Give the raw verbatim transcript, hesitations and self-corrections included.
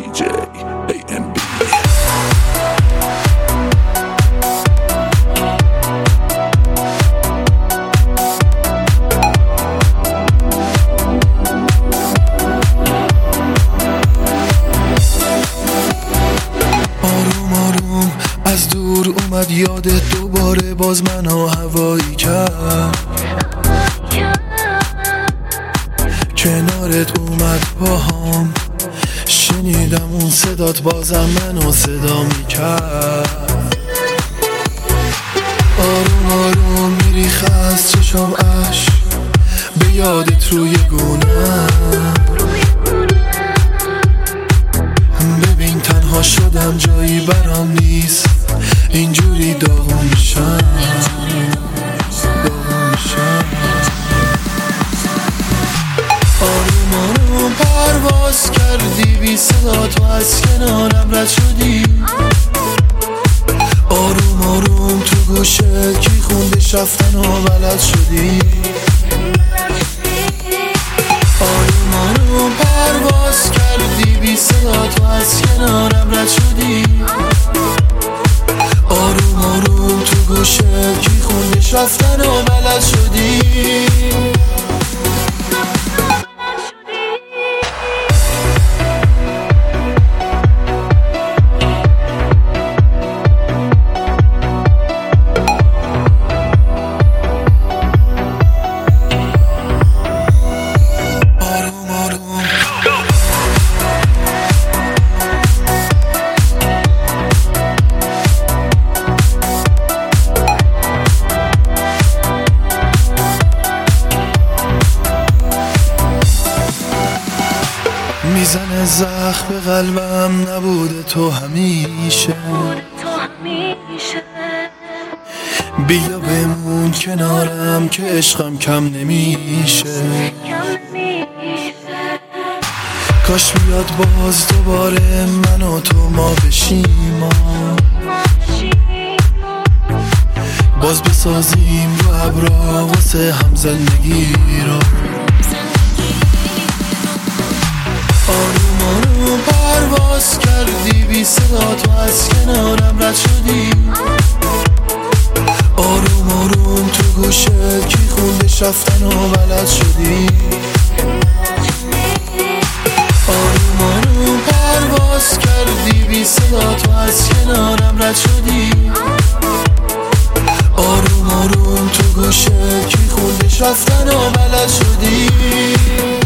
دی جی ای ام بی. از دور اومد یادت دوباره باز منو هوایی کرد، کنارت اومد پاهام، شنیدم اون صدات بازم منو صدا میکرد. آروم آروم میریخ از چشم عشق به یادت روی گونم، ببین تنها شدم جایی برام نیست، اینجوری داغون میشم داغون میشم. آروم آروم پرواز کردی بی صدا، تو از کنارم رد شدی. آروم آروم تو گوشت کی خوندش رفتن و بلد شدی. آروم آروم پرواز کردی بی صدا، تو از کنارم رد شدی. آروم آروم تو گوشت کی خوندش رفتن و بلد شدی. میزنه زخم به قلبم، نبوده تو همیشه، بیا بمون کنارم که عشقم کم نمیشه. کاش بیاد باز دوباره من و تو ما بشیم، باز بسازیم رو ابرا واسه هم زندگی را. آروم آروم پرواز کردی بی صدا، تو از کنارم رد شدی. آروم آروم تو گوشت کی خوندش رفتن و بلد شدی. آروم آروم پرواز کردی بی صدا، تو از کنارم رد شدی. آروم آروم تو گوشت کی خوندش رفتن و بلد شدی.